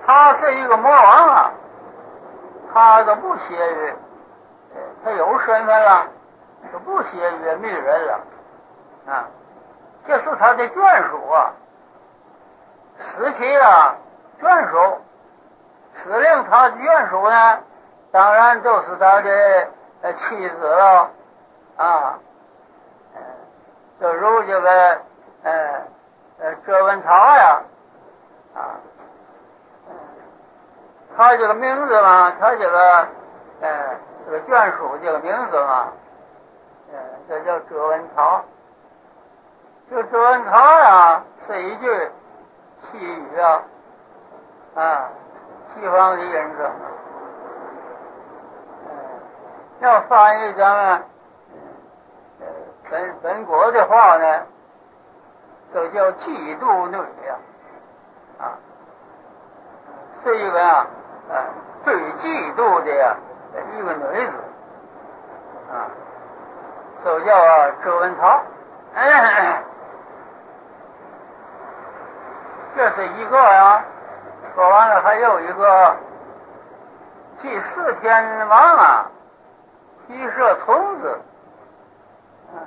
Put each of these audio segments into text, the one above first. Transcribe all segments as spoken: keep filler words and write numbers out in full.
他是一个魔王啊，他都不屑于，他有身份了，就不屑于迷人了啊，这是他的眷属啊。死期啊，眷属，司令他的眷属呢，当然就是他的呃妻子了啊，就如这个呃呃周文超呀啊，他这个名字嘛，他这个呃这个眷属这个名字嘛，呃这叫周文超。这周文超呀是一句西语啊，啊，西方的音声。嗯，要翻译咱们呃本本国的话呢，就叫嫉妒女呀，啊，是一个呀，呃，最嫉妒的呀一个女子，啊，就叫啊周文超。嗯，这是一个呀，说完了还有一个祭祀天王啊，批设童子，嗯，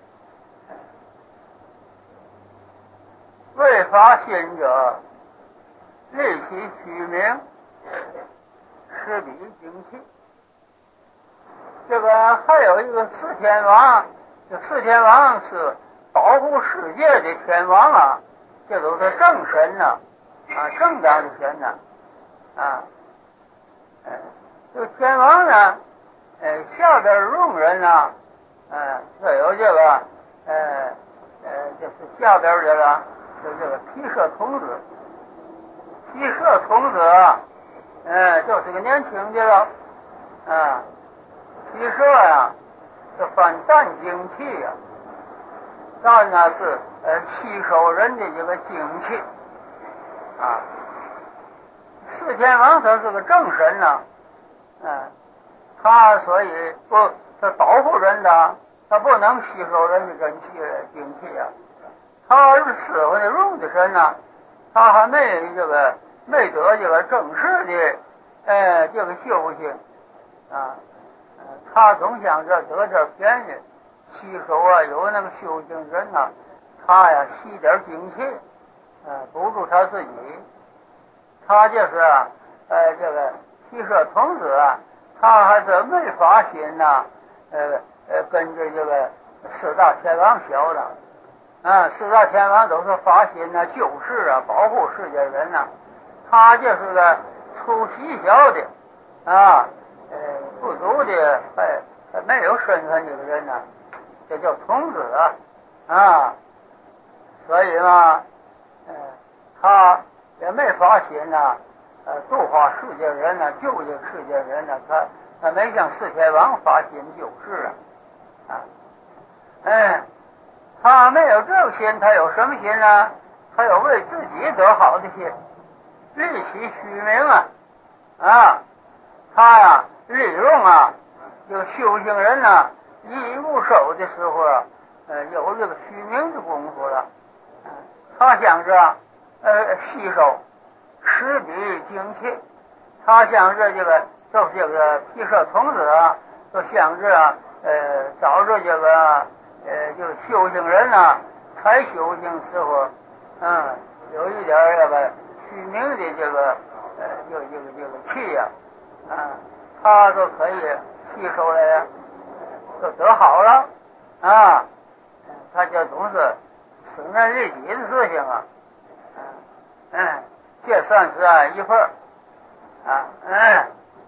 未发心者，立其虚名，施彼精气。这个还有一个四天王，这四天王是保护世界的天王啊，这都是正神呐，啊，正当的神呐，啊，呃，这个天王呢，呃，下边佣人呢，呃，这有这个，呃，呃，就是下边的了，就这个批设童子，批设童子，呃，就是个年轻的了，啊，批设呀，是翻淡精气呀，淡呢是呃吸收人的这个精气，啊，四天王他是个正神呐，嗯、啊，他所以不他保护人的，他不能吸收人的真气精气啊。他是使唤的用的神呐，他还没这个没得这个正式的呃这个修行啊，呃、他总想着得点便宜，吸收啊有那个修行人呐，他呀吸点精气，呃补助他自己。他就是啊呃这个批设童子啊，他还是没发心呐，呃呃跟着这个四大天王学的。啊，四大天王都是发心呐，救世啊，保护世界人呐、啊。他就是个出西小的啊，呃，不足的，哎，没有身份这个人呐、啊，这叫童子啊，啊，所以嘛，呃，他也没发心呐，呃，度化世界人呐、啊，救这个世界人呐、啊，他他没像四天王发心救世啊，啊，哎。他没有这个心，他有什么心呢？他有为自己得好的心，立其虚名啊！啊，他呀，利用啊，这个修行人呐，一入手的时候啊，呃，有这个虚名的功夫了。他想着呃吸收十笔精气，他想着这个就是这个批设童子啊，就想着啊，呃，找着这个。呃，这个修行人呐、啊，才修行时候，嗯，有一点这个虚名的这个呃，这个这个这个气呀、啊，啊，他都可以吸收来呀，就得好了啊，他就总是损人利己的事情啊，嗯，嗯，这算是啊一份儿啊，嗯。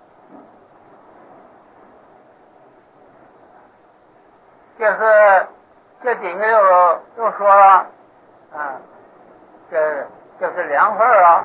就是这底下又又说了，啊，这这是两份啊，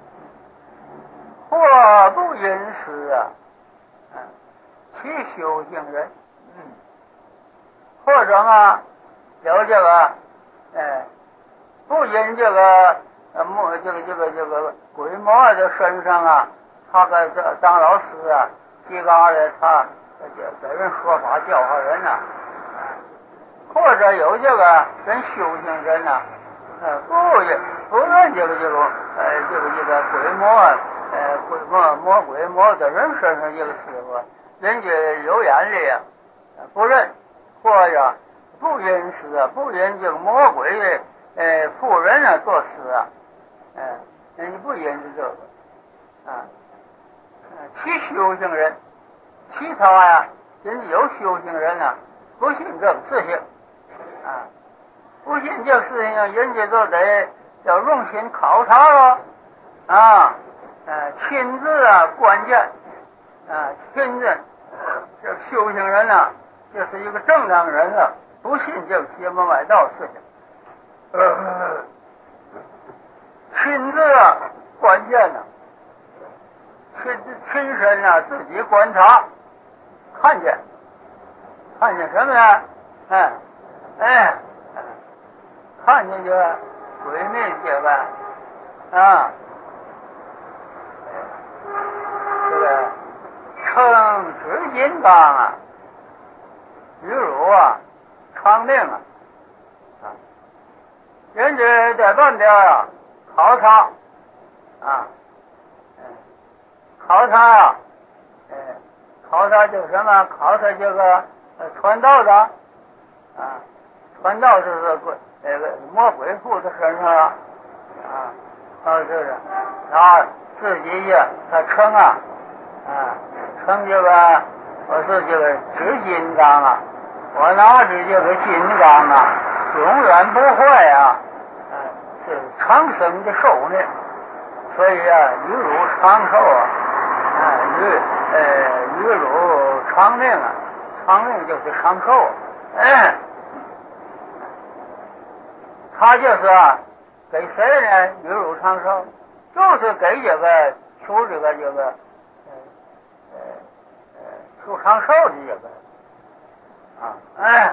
或不因师啊，嗯，其修行人，嗯，或者嘛有这个，呃，不因这个呃魔这个这个这个鬼魔的身上啊，他个当老师啊，叽嘎的他给人说法教化人呐、啊。或者有这个人修行人呐、啊， 呃，不也不论这个这个呃这个这个鬼魔呃鬼魔魔鬼魔在人身上这个师傅，人家有眼力啊，不认或者不认识啊，不认这个魔鬼的呃妇人啊做事啊，嗯、呃，人家不认识这个啊，呃，其修行人，其他呀，人家有修行人啊，不信这个事情啊。不信这事情，人家就得要用心考察了啊，呃，亲自啊，关键啊，亲自这个修行人啊，这是一个正当人啊，不信这个邪门歪道事情，呃，亲自啊，关键呢、啊，亲亲身啊，自己观察，看见，看见什么呢？哎，哎。看见这个鬼魅这个啊，这个称直金刚啊，玉汝啊，长命啊，啊，人家在半边啊考察啊，考察啊，呃，考察这个什么？考察这个呃传道的啊，传道就是鬼。那个魔鬼附在身上了啊，啊，就是，然后自己呀，他称啊，啊，称这个我是这个执金刚啊，我拿着这个金刚啊，永远不坏啊，啊，是长生的寿命，所以啊，玉汝长寿啊，啊，玉呃玉汝长命啊，长命就是长寿啊，哎。他就是啊，给谁呢？玉汝长寿，就是给这个求这个这个呃呃呃求长寿的这个啊，哎，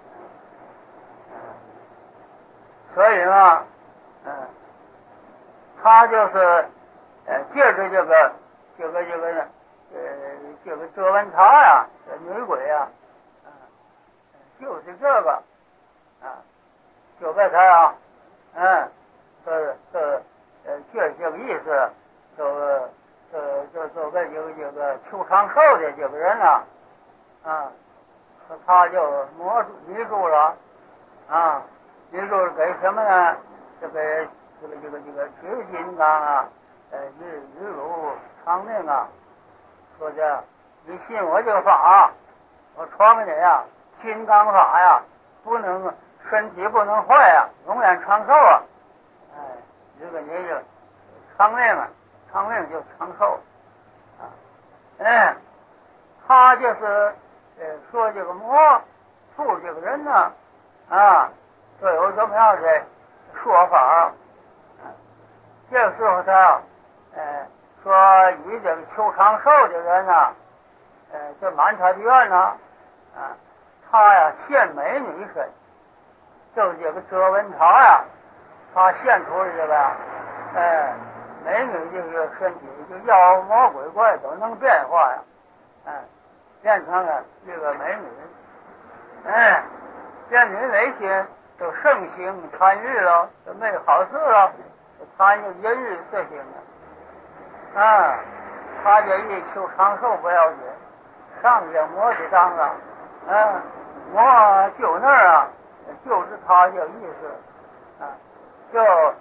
所以嘛，嗯，他就是呃借着这个这个这个呃这个哲文茶呀，这女鬼呀，啊，就是这个啊。就给他啊，嗯，这这呃，这这个意思，就这这这个这个这个求长寿的这个人啊，啊，他就摸住迷住了啊，迷住给什么呢？这个这个这个这个执金刚啊，呃，玉玉汝长命啊，说的你信我这个法，我传给你呀，金刚法呀，不能。身体不能坏啊，永远长寿啊！哎，这个你就长命啊，长命就长寿啊！哎，他就是呃说这个魔附这个人呢啊，就有这么样的说法啊。这个时候他呃说与这个求长寿的人呢，呃，就满他的愿呢啊，他呀献美女身。就是这个哲文茶呀，他现出的这个，哎，美女这个身体，就妖魔鬼怪都能变化呀，哎，变成了这个美女，哎，这女那些都盛情参与了，都没好事了，参与淫欲事情了，啊，他这一求长寿不要紧，上边魔去当了，嗯，魔就那儿啊。就是他这意思啊，就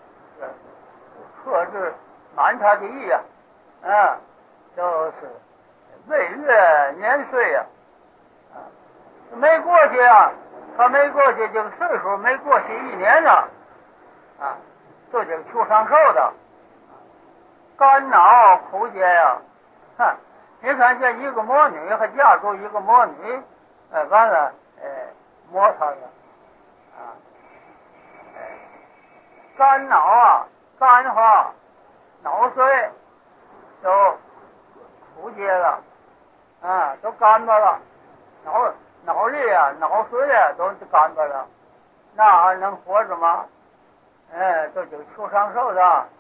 克制满他的意啊，啊，就是岁月年岁呀、啊，没过去啊，他没过去这个岁数没过去一年呢，啊，就这个求长寿的，肝脑口结呀，哼，你看这一个魔女还嫁出一个魔女，呃，完了，呃，摸他了。啊，肝脑啊，肝化，脑髓都枯竭了，啊，都干巴了，脑脑力啊，脑髓啊都干巴了，那还能活着吗？哎，这就求长寿的，啊，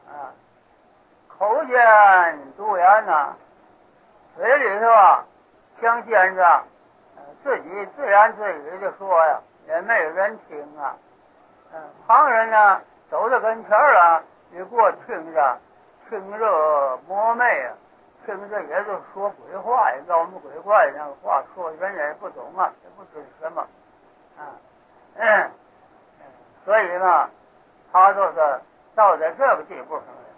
口见肚炎呐，嘴里头啊，想见着，自己自言自语的说呀，也没有人听啊。 嗯，旁人呢走到跟前儿了，你给我听着，听着魔魅啊，听着也就说鬼话，也妖魔鬼怪那个话，说人也不懂啊，也不知什么啊，嗯，所以呢，他就是到在这个地步上来。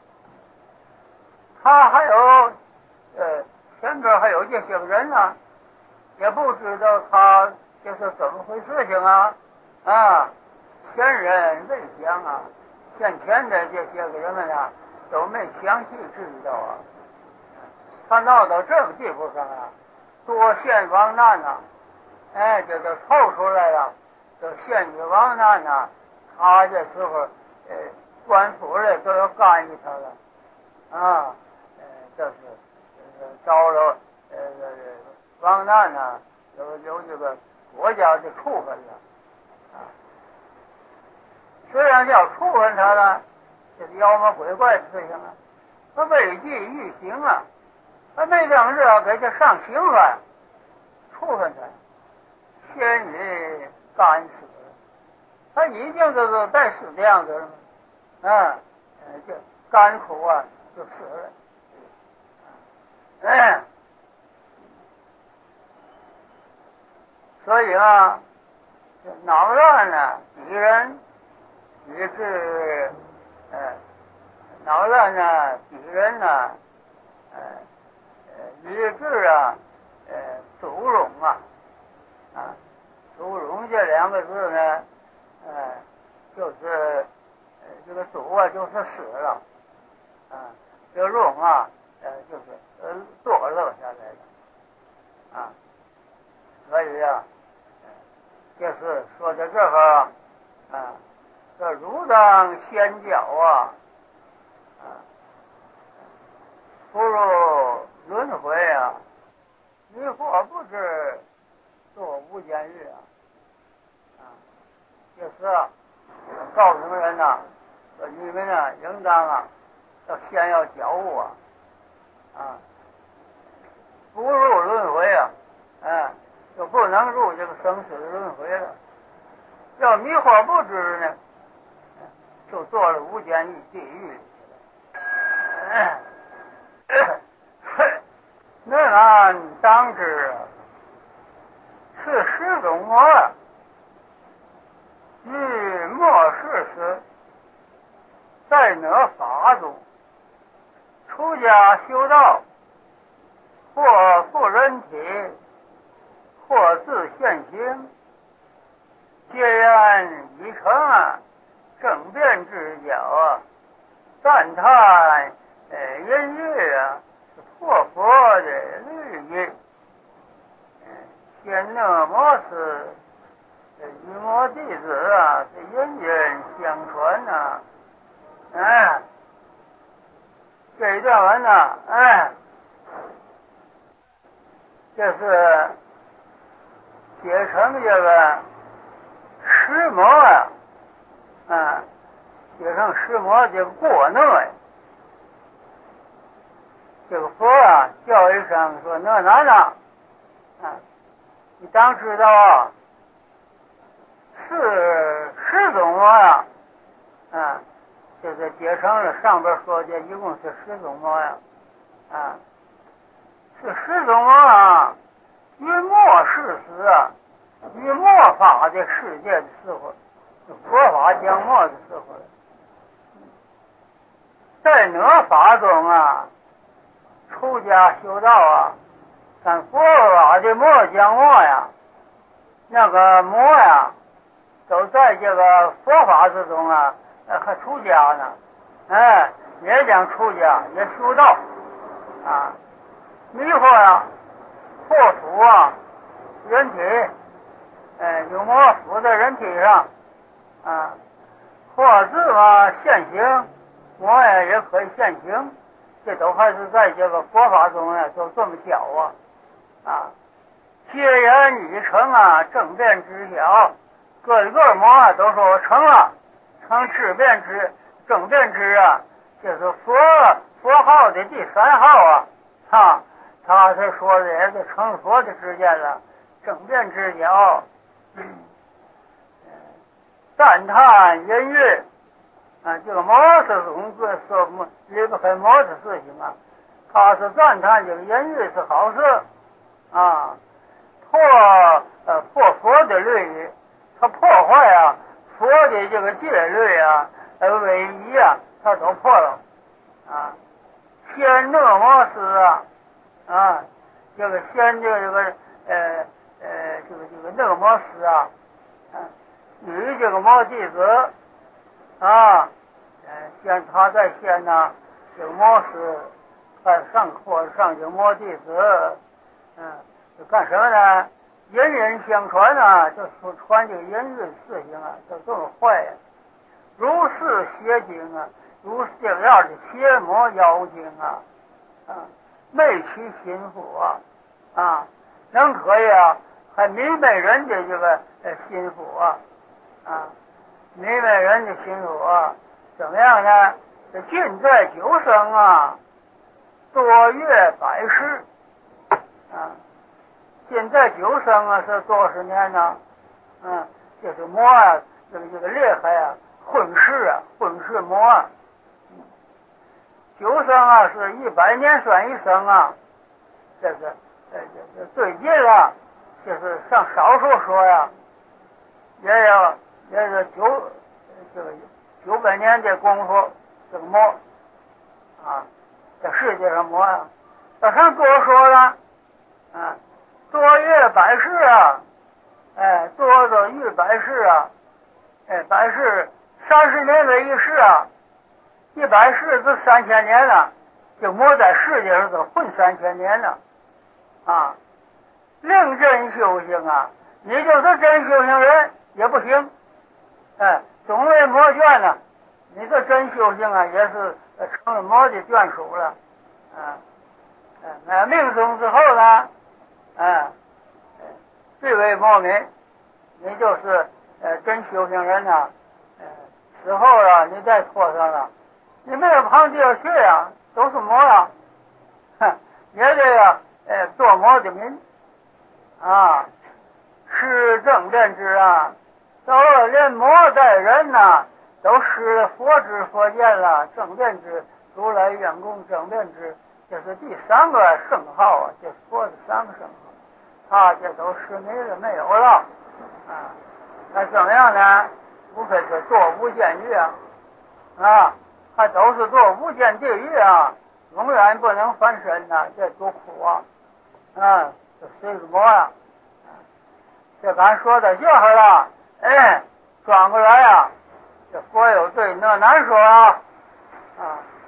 他还有呃前边还有这些个人呢，也不知道他这是怎么回事情啊啊，前人未详啊，先前的这些个人们啊都没详细知道啊。他闹到这个地步上啊，多陷亡难呐、啊，哎，这都透出来了，都陷于亡难呐、啊。他这时候呃官府的都要干预他了啊，呃，这是呃招了呃亡难呐、啊，有有这个国家的处分了啊。虽然要处分他了，这是妖魔鬼怪的事情啊，他未尽欲行啊，他没正事要给他上刑了，处分他，先于干死了，他已经就是该死的样子了嘛，啊，这干苦啊就死了，哎，所以啊，恼乱呢，敌人以致呃恼乱呢，敌人呢，呃呃以致啊，呃祖荣啊，啊，祖荣这两个字呢，呃，就是呃这个祖啊，就是死了，啊，这个荣啊，呃，就是呃堕落下来的，啊，所以啊，就是说到这儿啊，啊，这儒当先教啊，啊，不入轮回啊，迷惑不知做无间狱啊，啊，就是啊，告诉人呐、啊，说你们呢，应当啊，要先要觉悟啊，啊，不入轮回啊，啊，就不能入这个生死轮回了。要迷惑不知呢，就做了无间狱地狱。那俺当知是十种魔，于末世时，在那法中，出家修道，或复人体，或自现行，皆言已成啊，正辩之教啊，赞叹呃音乐啊，破佛的律仪，先那摩斯与摩弟子啊，是人人相传呐、啊，哎，这一段文呐，哎，这是写成这个石魔啊，啊，写成石魔这个过能哎。这个佛啊，叫一声说那哪哪，啊，你当知道啊，是十种魔呀，啊，就是解成了上边说的一共是十种魔呀，啊，是十种魔啊，于末世时啊，于末法的世界的时候，佛法将末的时候，在哪法中啊？出家修道啊，看佛法的魔将魔呀，那个魔呀，都在这个佛法之中啊，还出家呢，哎，也讲出家，也修道啊，迷惑呀，破除啊，人体，哎，有魔附在人体上啊，或自嘛现行，魔呀也可以现行。这都还是在这个佛法中呢，就这么教啊，啊，皆言已成啊，正辩之晓，个个魔啊都说我成了，成智辩之正辩之啊，这是佛佛号的第三号啊，啊，他是说的也是成佛的之间了，正辩之晓， 赞叹音乐啊，这个毛泽东说离不开毛的事情啊，他是赞叹这个音乐是好事啊，破呃破佛的律仪，他破坏啊佛的这个戒律啊，呃违仪啊，他都破了啊。先那摩斯啊啊，这个先这个这个呃呃这个这个那摩斯啊，啊与这个摩弟子啊，呃先他在先呢，这个摩斯他上课上这个摩弟子，嗯，就干什么呢？人人相传啊，就说传这个音乐事情啊，就这么坏呀、啊，如是邪精啊，如是这样的邪魔妖精啊，啊，媚其心腹啊，啊，能可以啊，还迷昧人的这个呃心腹啊，啊，迷昧人的心腹啊，怎么样呢？这近在九生啊，多月百世啊。现在九生啊是多少年呢？嗯，就是魔啊，这个这个厉害啊，混世啊，混世魔啊。九生啊是一百年算一生啊，这个呃这个最近啊，就是上少数说呀，也有也有九这个九百年的功夫，这个魔啊，在世界上魔啊，要上多说了啊。多月百世啊，哎，多多遇百世啊，哎，百世三十年为一世啊，一百世都三千年了，就没在世界上都混三千年了，啊，另真修行啊，你就是真修行人也不行，哎，总为魔眷呢，你这真修行啊，也是成了魔的眷属了，啊，哎，命中之后呢？啊，最为莫名，你就是呃真修行人呐、啊，呃死后啊你再拖上了，你没有旁地儿去啊，都是魔啊，哼，也得呀呃做魔的民啊，是正正知啊，到了连魔带人呐、啊，都失了佛知佛见了，正正知如来愿供正正知，这是第三个圣号啊，这佛的三个圣号。啊，这都失迷了，没有了啊！那怎么样呢？无非是做无间狱啊，啊，还都是做无间地狱啊，永远不能翻身呐、啊，这多苦啊！啊，这随着魔啊！这咱说到这儿了，哎，转过来啊，这佛有对那难说啊，啊，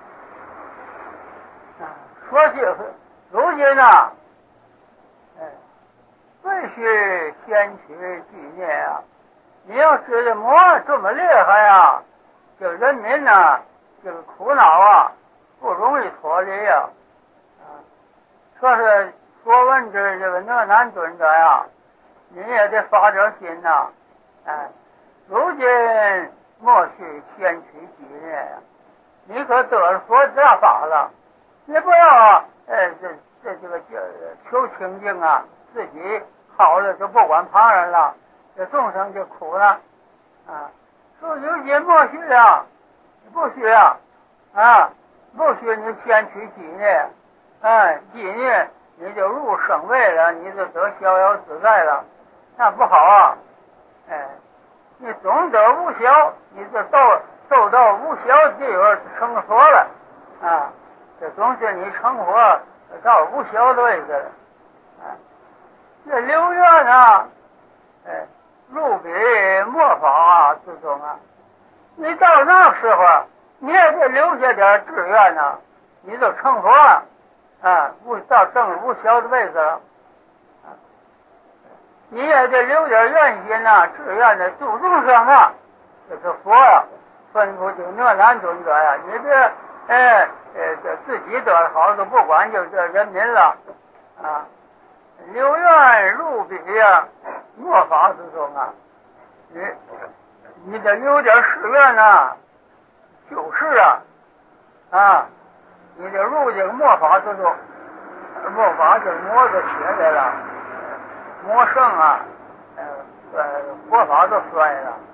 啊，说起如今呢、啊，哎。必须先取纪念啊！你要知道魔这么厉害啊，这人民呢、啊，这个苦恼啊，不容易脱离啊。啊，说是说文之这个讷难尊者呀，你也得发点心呐、啊。哎，如今莫须先取纪念呀、啊，你可得了佛大法了，你不要哎这这这个求清净啊，自己。好了就不管旁人了，这众生就苦了啊！说如今莫须啊，不需要啊，不需你先取纪念，哎，纪念你就入圣位了，你就得逍遥自在了，那不好啊！哎，你总得无小，你就到受到无小地方成佛了啊！这总是你成佛到无小的位置了啊！这留愿啊，哎，入笔墨法啊之中啊，你到那时候你也得留下点志愿呐、啊，你就成佛了啊，无到正无小的位置了，啊，你也得留点愿心呐、啊，志愿的度众生啊，这是佛呀、啊，吩咐就那难尊者呀，你别哎呃这自己得好都不管，就这人民了啊。留愿入笔呀，末法之中啊，你你得留点誓愿呐，就是啊，啊，你得入这个末法之中，末法就磨着血来了，磨剩啊，呃呃，佛法都衰了，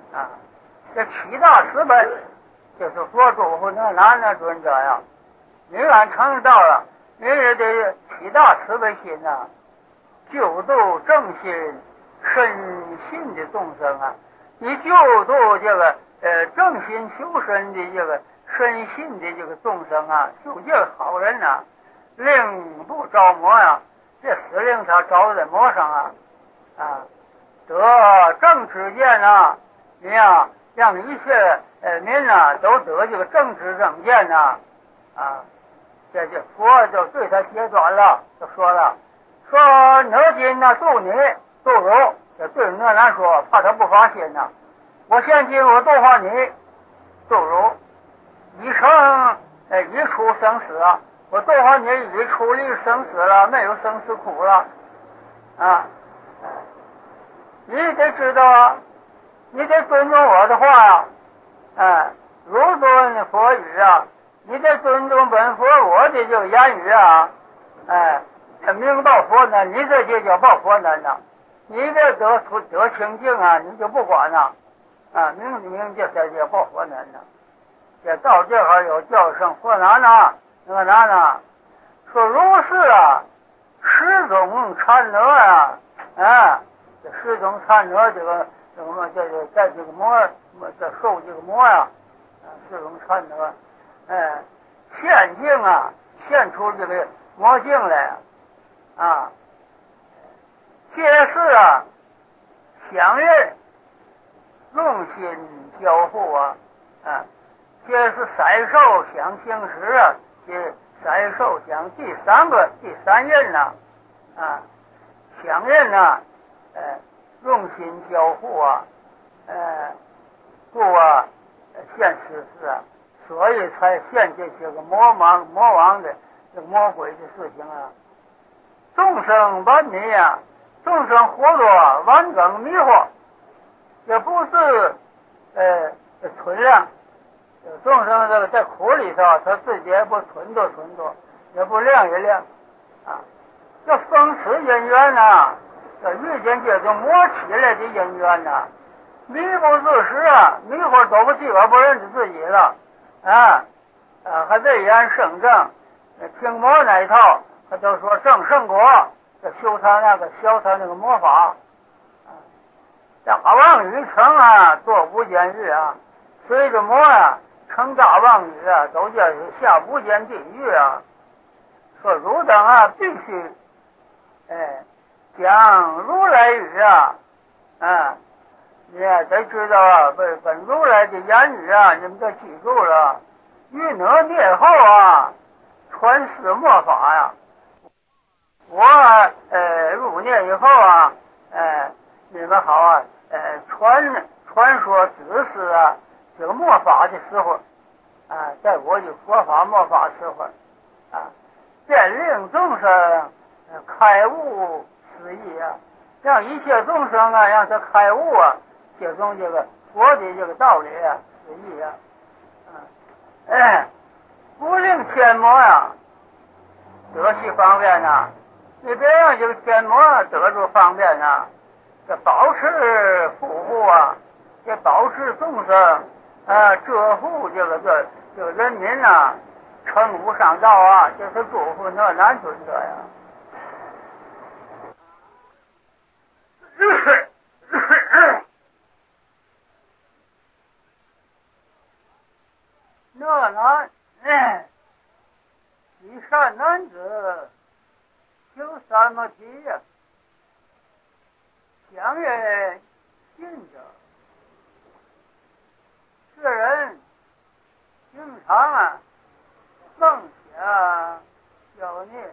啊，这七大慈悲就是佛祖和那男的尊者呀。你俺成道了，你也得七大慈悲心呐、啊，救度正心身心的众生啊。你救度这个呃正心修身的这个身心的这个众生啊，就这个好人呐、啊，令不着魔呀、啊，这死令他着在魔上啊啊，得正知见啊，你呀让一切呃民呐、啊、都得这个正知正见呐 啊, 啊，这这佛就对他揭转了，就说了，说哪今呢度你度如，这对哪难说，怕他不发心呐、啊。我现今我度化你度如，一生呃一出生死啊，我度化你一出离生死了，没有生死苦了啊。你得知道啊，你得尊重我的话呀、啊，哎，如尊佛语啊，你得尊重本佛我的这个言语啊，哎，明报佛呢，你这就叫报佛难呐，你这得得清净啊，你就不管了、啊，啊，明明这才叫报佛难呐。这到这会儿有叫声佛难呐，那个难呐，说如是啊，十种禅德啊，啊。这十种禅德，这个这个么，这个在这个魔，这受这个魔呀、啊，十种禅德，哎，现境啊，现出这个魔境来啊，皆是啊，响应用心交互啊，啊，皆是色受想行识啊，这色受想第三个第三印呐，啊，响应呐。呃，用心交互啊，呃，故啊现实事啊，所以才现这些个魔王魔王的这个魔鬼的事情啊。众生顽迷啊，众生活络顽梗迷惑，也不是呃存量。众生这个在苦里头，他自己也不存着存着，也不量也量啊。这风持因缘呐。这遇见这种魔起来的因缘呐、啊，迷不自识啊，迷惑走不去，我不认识自己了啊啊，还未言圣正，听魔那一套，他就说正圣果，这修他那个消他那个魔法，啊，大妄语成啊，做无间狱啊，随着魔啊成大妄语啊，都叫下无间地狱啊，说汝等啊必须，哎。讲如来语啊，啊，你也得知道啊，本本如来的言语啊，你们得记住了。欲能灭后啊，传世末法呀、啊。我呃入涅以后啊，呃，你们好啊，呃传传说指示啊，这个末法的时候啊，在我的佛法末法时候啊，便令众生开悟。旨意啊，让一切众生啊，让他开悟啊，接种这个佛的这个道理啊，旨意啊，啊，哎，不令天魔呀得其方便呐、啊，你别让这个天魔得住方便呐、啊，这保持护护啊，这保持众生啊，遮护这个这这个人民呐、啊，成无上道啊，就是祝福那难尊者呀。那男，哎，一善男子，修三摩提呀，相愿信者，这人经常啊梦想消孽，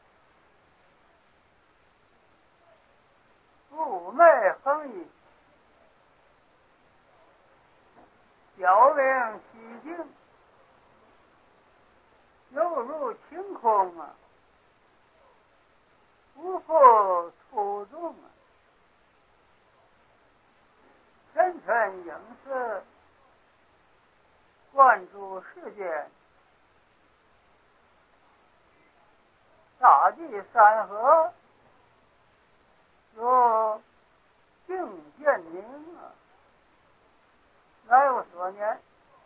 妩媚横溢，小明虚静，犹如晴空啊，无复出众啊，深沉影视，关注世界，大地山河，如镜见明啊。 来无所念，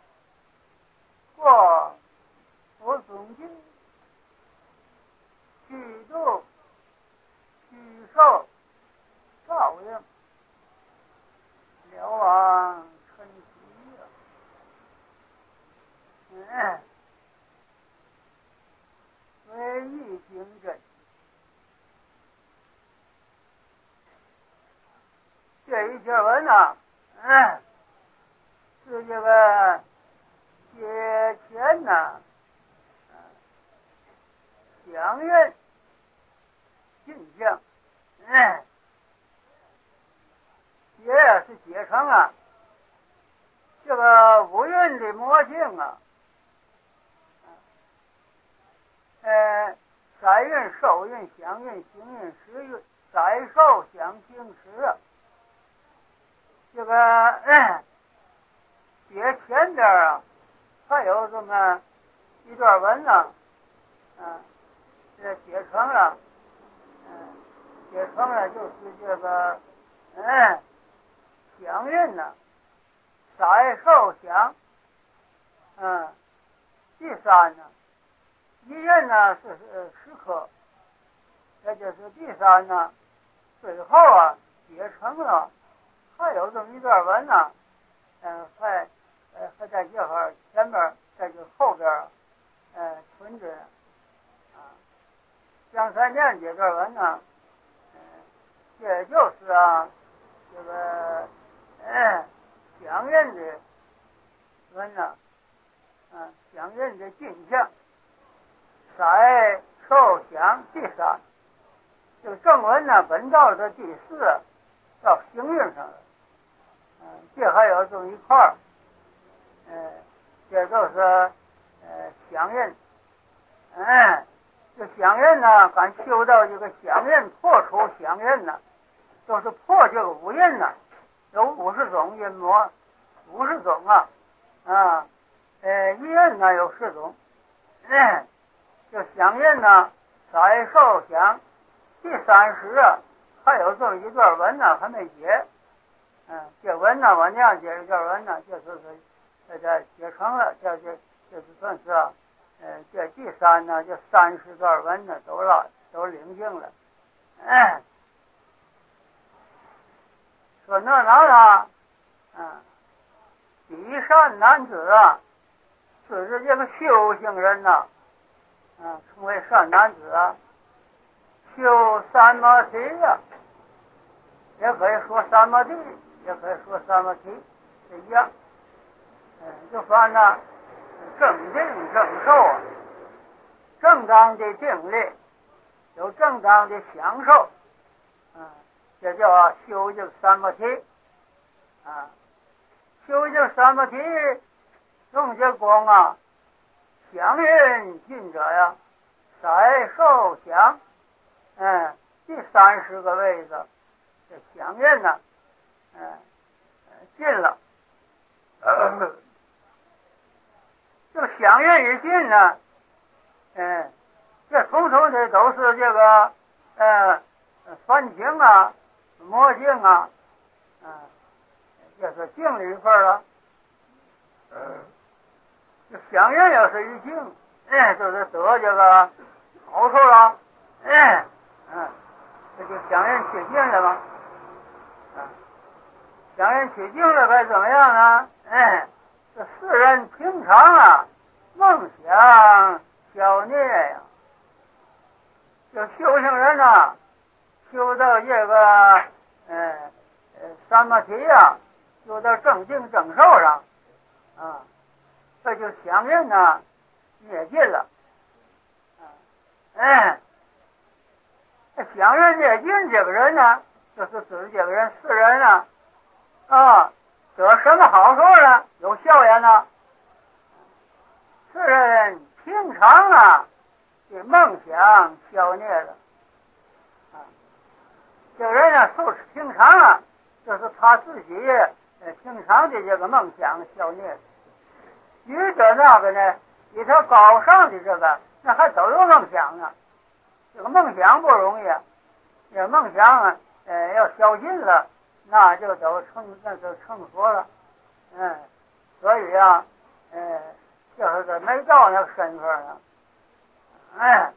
过不尊敬，虚度虚受报应，了亡春息呀。嗯，唯一精真。这一节文呢，嗯，是这个节前呢，相认镜像，嗯，节是节成啊，这个五蕴的魔性啊，呃，三蕴、受蕴、想蕴、行蕴、识蕴，三受想行识啊。这个嗯，节前边啊，还有这么一段文呢，嗯，这节成了，嗯，节成了就是这个嗯，想蕴呢，三受想，嗯，第三呢，一蕴呢是是时刻，这就是第三呢，最后啊节成了。还有这么一段文呢，嗯，还呃还在这块儿前边，在这后边儿，呃存着啊。江三念这段文呢，嗯，也就是啊，这个嗯相认的文呢，嗯，相认的镜像，三受想第三，这个正文呢，本道的第四，到行运上了。嗯，这还有这么一块儿，嗯，这都是呃相认，嗯，这相认呢，敢修到这个相认破除相认呢，都是破这个五蕴呢，有五十种阴魔，五十种啊，啊，呃，一蕴呢有十种，嗯，这相认呢，三受想，第三十啊，还有这么一段文呢，还没解。嗯，这文呢，我念解这段文呢，这就是这这写成了，这这这是算是啊，呃，这第三呢，这三十段文呢，都了都领性了。哎，说那哪呢？嗯，第善男子啊，就是这个修行人呐，嗯，称为善男子啊，修三摩提呀，也可以说三摩地。也可以说三摩提是一样，嗯，就说呢，正定正受啊，正当的定力，有正当的享受，嗯，这叫修这三摩提，啊，修这三摩提，用这功啊，祥运进者呀，色受想，嗯，第三十个位置，这祥运呢。嗯，进了，呃，这个响应一进呢，嗯，这统统的都是这个呃梵经啊、魔经啊，嗯，这是经里一份了。嗯，这响应要是一进，嗯，就是得这个好处了，嗯嗯，这就响应取经了嘛，嗯。想人取经了该怎么样呢？哎，这世人平常啊，梦想消孽呀。这修行人呐、啊，修到这个呃呃三摩提呀，修到正定正受上啊，这就想人呢灭尽了。啊，哎，想人灭尽这个人呢，就是指这个人世人呢。啊，得什么好处呢？有效验呢。世人平常啊，这梦想消灭了。啊，这人呢，素是平常啊，就是他自己呃平常的这个梦想消灭了。遇着那个呢，比他高尚的这个，那还都有梦想呢。这个梦想不容易啊，这梦想啊，呃，要消尽了。那就都成，那就成佛了，嗯， 所以啊，呃，就是这没到那个身份呢，哎，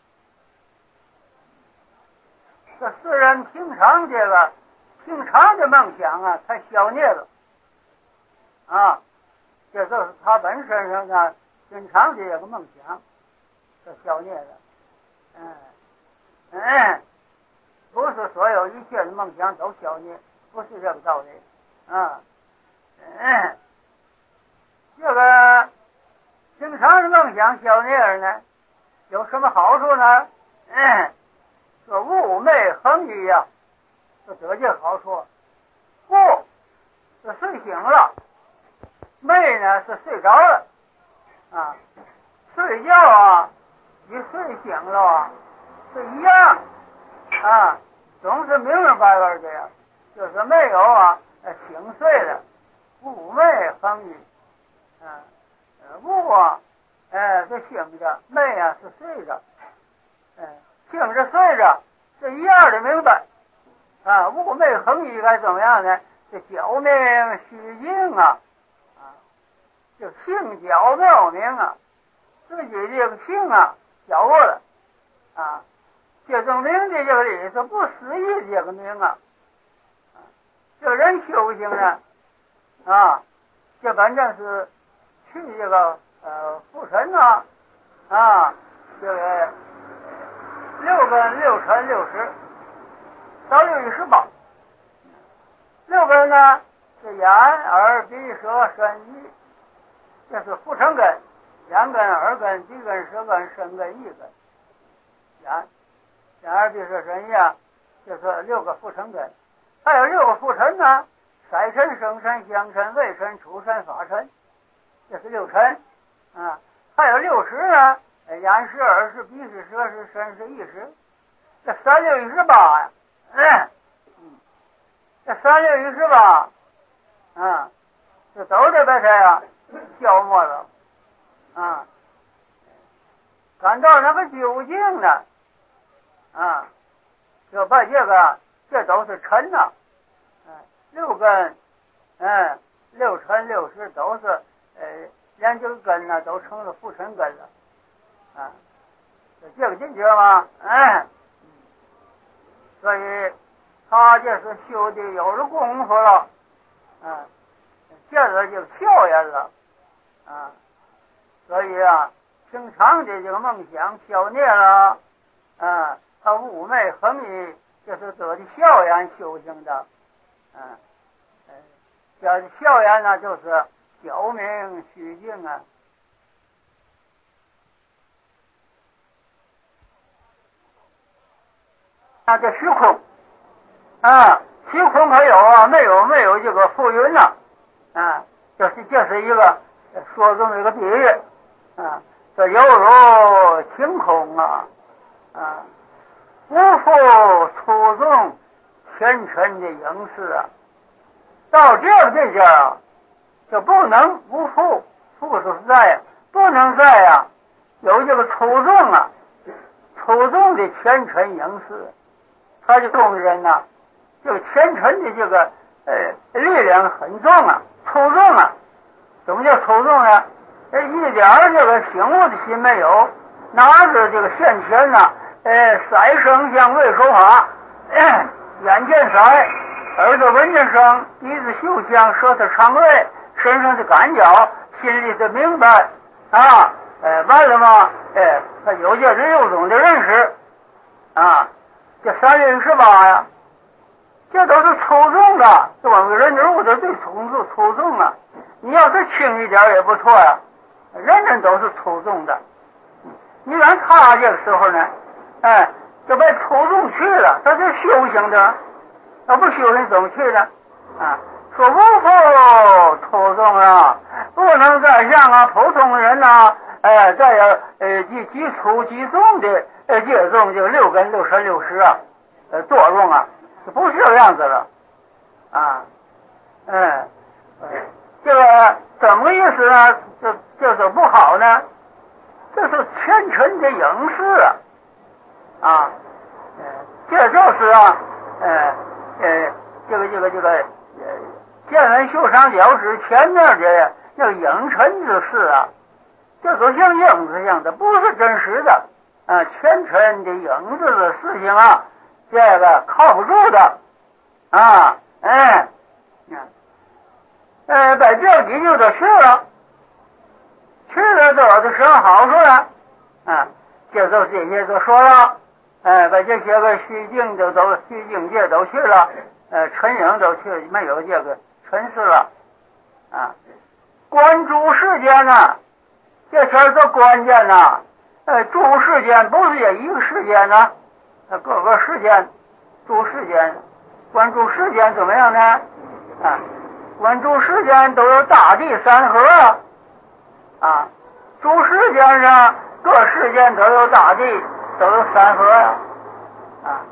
这虽然平常这个平常的梦想啊，才消灭了，啊，这就是他本身上呢平常的这个梦想，就消灭了，嗯，嗯，不是所有一切的梦想都消灭，不是这个道理，啊，嗯，这个平常的梦想消灭了呢，有什么好处呢？嗯，说寤寐恒宇呀，就得这好处。寤是睡醒了，寐呢是睡着了，啊，睡觉啊与睡醒了啊是一样，啊，总是明明白白的呀，就是没有啊醒睡了，寤寐恒宇，啊，寤啊，哎是醒着，寐啊是睡着，哎，醒着睡着是一样的明白，啊，寤寐恒宇该怎么样呢？这小命虚静啊，啊，就性小妙明啊，自己这个性啊小过了，啊，这种明的这个理是不思议的这个明啊，啊，这人修行呢，啊，这反正是去这个呃复尘啊，啊，这个六根六尘六识，到六一十八。六根呢是眼耳鼻舌身意，这是复成根，眼根耳根鼻根舌根身根意根，眼眼耳鼻舌身意啊，就是六个复成根，还有六个复尘呢，色尘声尘香尘味尘触尘法尘，这是六尘啊，还有六识呢，眼识耳识鼻识舌识身识意识，这三六一十八呀，嗯。这三六一十八，啊，这都得把它呀消磨了，啊，感到那个究竟呢，啊，就把这个这都是尘呐，嗯、啊，六根，嗯，六尘六识都是，呃，连这个根呢都成了复尘根了，啊，这个进去了吗？嗯，所以。他就是修的有了功夫了，嗯，接着就效验了，啊，所以啊，平常的这个梦想消灭了，啊，他寤寐恒宇就是得的效验修行的，嗯、啊，这效验呢就是小明虚静啊，那这虚空。啊，虚空可有啊？没有，没有这个浮云呐、啊，啊，这是这是一个说中一个比喻，啊，这犹如晴空啊，啊，无复出众前尘的影视啊，到这个地界啊，就不能无复，复是在不能再啊，有这个出众啊，出众的前尘影视，他就众人呐、啊。这个前尘的这个呃力量很重啊，出众啊！怎么叫出众呢？呃，一点这个醒悟的心没有，拿着这个现前呢，呃，色声香味触法，呃，眼见色，耳朵闻见声，鼻子嗅香，舌头尝味，身上的感觉，心里的明白啊，呃，完了嘛，呃，他有这六种的认识啊，这三六十八呀。这都是出众的，这我们人人物都对出众出众啊！你要是轻一点也不错呀、啊，人人都是出众的。你看他这个时候呢，哎，就被出众去了，他是修行的，他不修行怎么去呢？啊，说无复出众啊，不能再像啊普通人呐、啊，哎，再要呃极极粗极重的呃这种就六根六尘六识啊，呃作用啊。不是这个样子了，啊，嗯，这个怎么个意思呢？这就是不好呢，这是前尘的影视啊，啊，呃，这就是啊，呃呃，这个这个这个呃，见闻修上脚趾前面的那个影尘之事啊，这都像影子一样的，不是真实的啊，前尘的影子的事情啊，这个靠不住的啊，哎，呃，在这里就得去了，去了得的什么好处呢？啊，这都这些都说了，哎，把这些个虚境都都虚境界都去了，呃，尘影都去了，没有这个尘世了，啊，观诸世间呢，这事儿多关键呐，呃，诸世间不是也一个世间呢，呃，各个世间，诸世间，观诸世间怎么样呢？啊，观诸世间都有大地山河啊，啊，诸世间上各世间都有大地，都有山河呀，啊，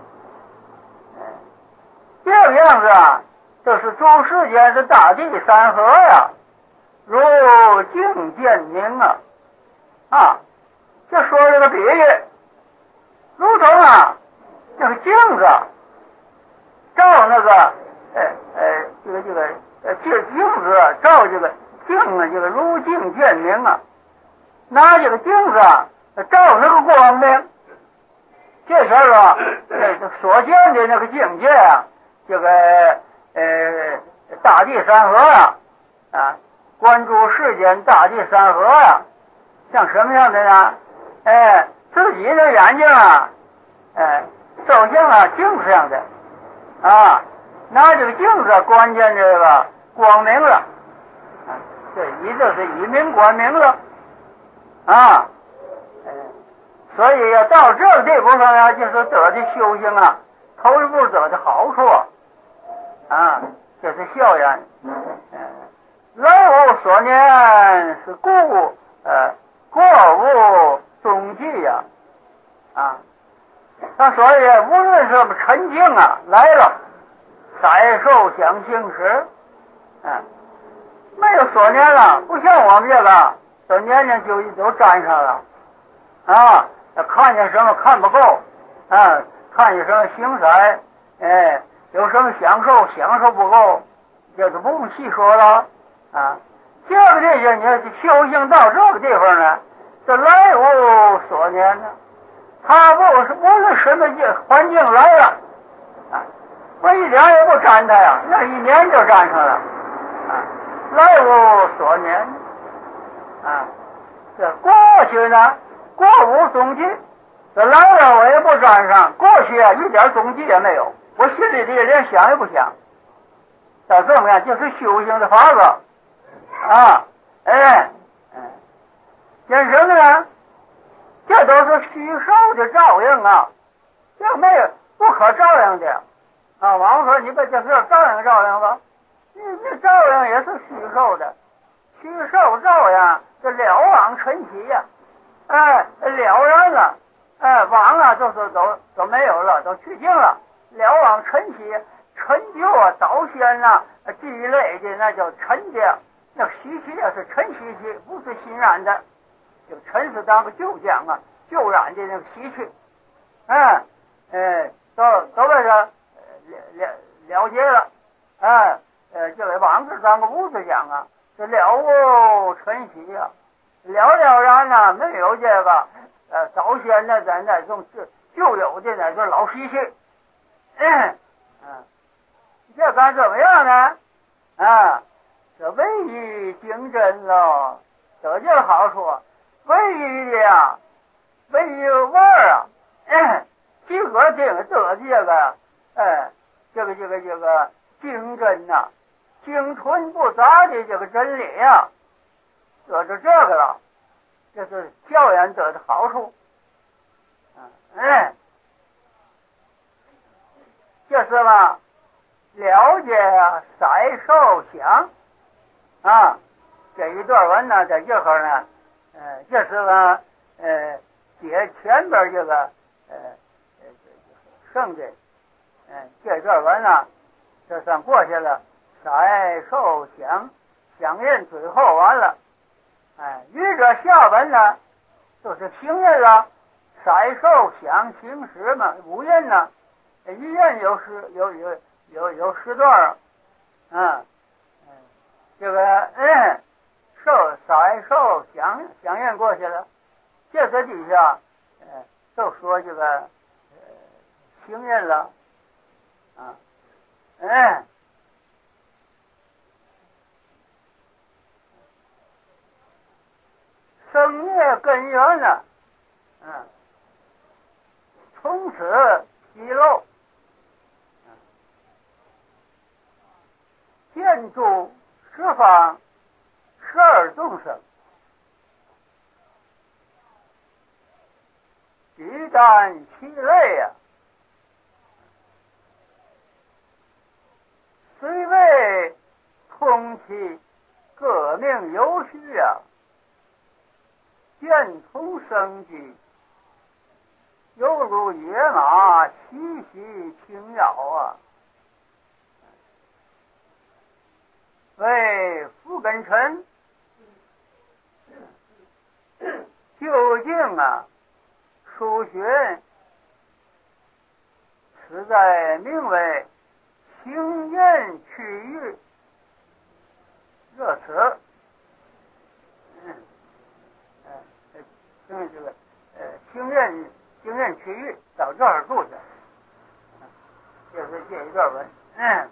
这个样子啊，就是诸世间的大地山河呀，如镜见明啊，啊，这说这个比喻，如同啊，这个镜子照那个，呃呃，这个这个呃，这镜子照这个镜啊，这个如镜见明啊，拿这个镜子啊照那个光明，这时候啊，呃，所见的那个境界啊，这个呃大地山河啊，啊，观诸世间大地山河啊，像什么样的呢？哎，自己的眼睛啊，哎，照像啊镜子上的啊，拿这个镜子观见这个光明了，啊，这一就是以明观明了啊，哎，所以要到这个地步上呢，就是得的修行啊，头一步得的好处啊，这是孝言。嗯，来无所念是故呃过无踪迹呀，啊，那所以无论是陈境啊来了，色受想行识，嗯，没有所念了，不像我们这个都年年就都沾上了啊，看见什么看不够啊，看见什么形色，哎，有什么享受享受不够，这就不用细说了啊。这个地方你要修行到这个地方呢，这来无所念呢，他不是无论什么环境来了啊，我一点也不沾他呀，那一年就沾上了啊，来无所念啊。这过去呢，过无踪迹，这来了我也不沾上，过去啊一点踪迹也没有，我心里的连想也不想。到这么样就是修行的法子啊，哎，嗯，这什么呢？这都是虚受的照应啊，这没有不可照应的啊。王说你把这事照应照应吧，你这照应也是虚受的，虚受照应这了往尘起呀，哎，了然了，哎，往啊就是都都没有了，都去尽了，了往尘起，陈旧啊早先呐积累的那叫陈的，那习气啊是陈习气，不是新染的，就陈是当个旧讲啊，旧染的那个习气，哎哎，都都把它了了了结了，哎呃，这个往是当个无字讲啊，这了无陈习啊，了了然呢没有这个呃早先的在那种旧有的那种老习气，嗯嗯。这该怎么样呢？啊，这唯一精真了，这就是好处。唯一的呀，唯一玩儿啊，几个定得这个，哎，这个这个这个精真呐、啊，精纯不杂的这个真理呀、啊，得着这个了，这是教员得的好处。嗯，这是吧？了解啊，色受想啊，这一段文呢，在这块呢，呃，这是个呃解前边这个呃呃剩的，嗯、呃，这段文呢，这算过去了，色受想想印最后完了，哎、呃，余者下文呢，就是行印了，色受想行识嘛，五印呢，一印有十有有。有有十段啊，嗯，这个嗯， 受色受相相应过去了，这个底下，呃，都说这个呃行人了，啊，哎，生灭根源呢，嗯，从此披露，建筑十方十二众生，举担其类呀、啊，虽为通其革命有序啊，见通生机，犹如野马嬉戏轻摇啊。为傅根臣究竟啊，书寻实在名为行愿区域热词，嗯，呃，嗯，这个呃，行愿行愿区域到这儿住去，就是这一段文，嗯。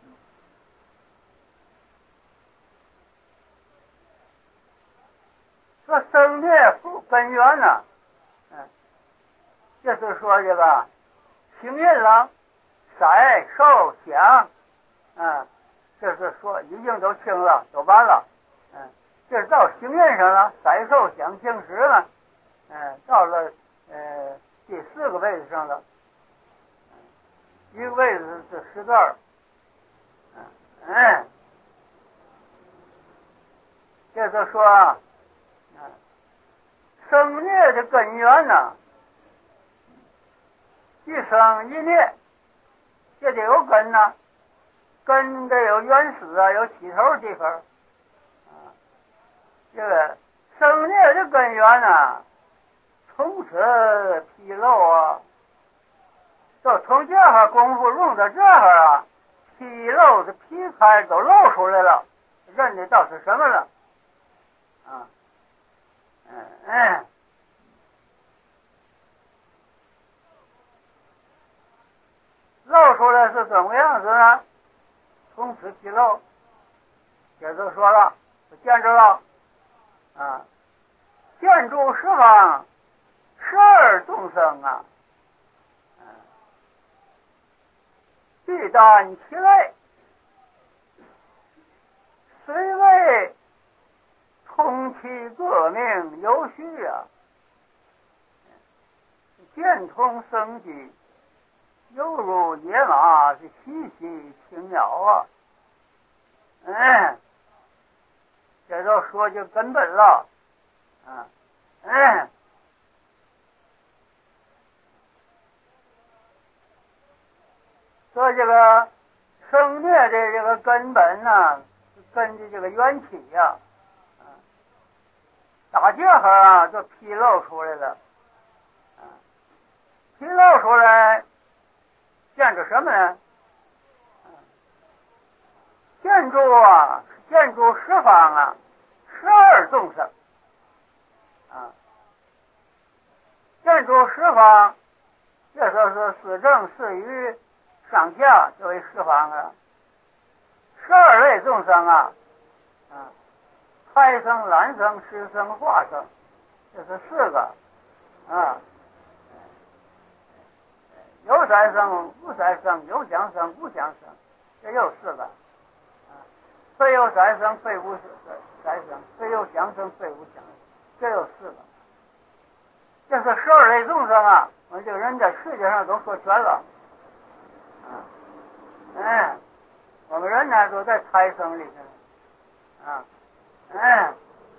说生灭复根源呢、啊，嗯，就是说这个行印了，色受想，嗯，就是说已经都清了，都完了，嗯，这到行印上了，色受想行识了，嗯，到了呃第四个位置上了，一个位置是十段，嗯嗯，就是说。生灭的根源呢，一生一灭，这得有根呐、啊，根得有原始啊，有起头的地方啊。这个生灭的根源呢，从此披露啊，就从这哈功夫用到这哈啊，披露的皮开都露出来了，认得到是什么了啊？嗯嗯。露出来是怎么样子呢？从此披露，接着说了，见着了啊，建筑十方十二众生啊，嗯，必担其类，虽为通其革命有序啊，见通生机，犹如野马是嬉戏轻摇啊，嗯，这就说就根本了，啊，嗯，说这个生灭的这个根本呢，根据这个缘起呀、啊，打这会儿啊就披露出来了，啊，披露出来见着什么呢？建筑啊，建筑十方啊，十二众生啊，建筑十方，这就是四正四余上下作为十方啊，十二类众生啊，啊，胎生、卵生、湿生、化生，这是四个啊，有三生、无三生、有相生、无相生，这又四个。非有三生，非无三生；非有相生，非无相生，这有四个。这是十二类众生啊！我们这个人在世界上都说全了。啊，嗯，我们人呢都在胎生里头。啊，嗯，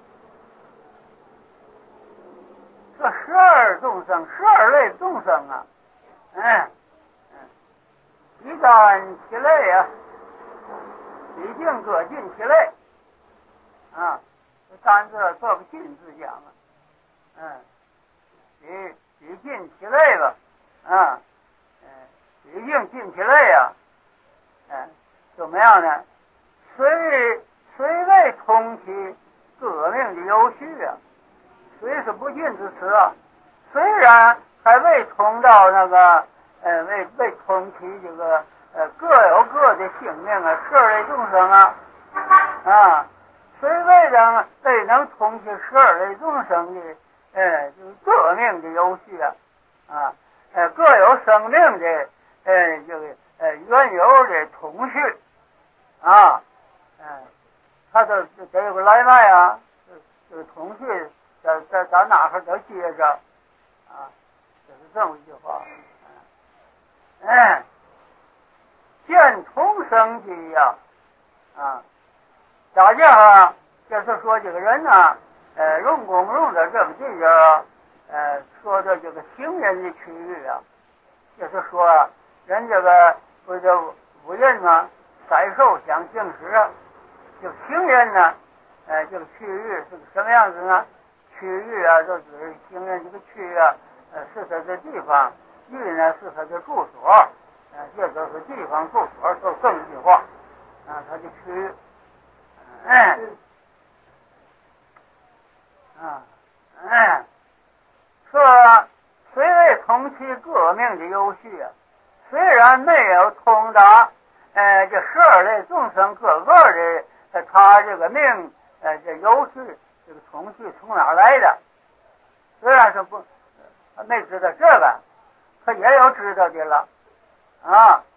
这十二众生，十二类众生啊，嗯嗯，一干其类啊。毕竟各尽其类啊，这单字做个尽字讲啊，嗯，比比尽其类吧，啊，嗯，毕竟尽其类啊，嗯，怎么样呢？虽虽未通其信之词啊，虽然还未通到那个呃未未通其这个呃各有各的性命啊，十二类众生啊啊，虽未能未能通其十二类众生的呃就是各命的有序啊啊呃各有生命的呃这个呃原有的通序啊嗯。呃他的得有个来脉啊，这个通序在在在哪块都接着啊，这是这么一句话。嗯，见同生机呀，啊，大家啊，就是说这个人呢，呃，用功用的这么地方，呃，说的这个行人的区域啊，就是说人这个不是五人嘛，三受想行识啊。就行人呢，呃，这个区域是个什么样子呢？区域啊，就指行人这个区域啊，呃，是他的地方；域呢，是他的住所。呃，这都是地方住所，都这么一句话。啊，他的区域。嗯。啊，嗯。说虽未通其各命的有序啊，虽然没有通达，呃，这十二类众生各个的。他这个命，呃，这有序，这个通序从哪儿来的？虽然是不，没知道这个，他也有知道的了，啊，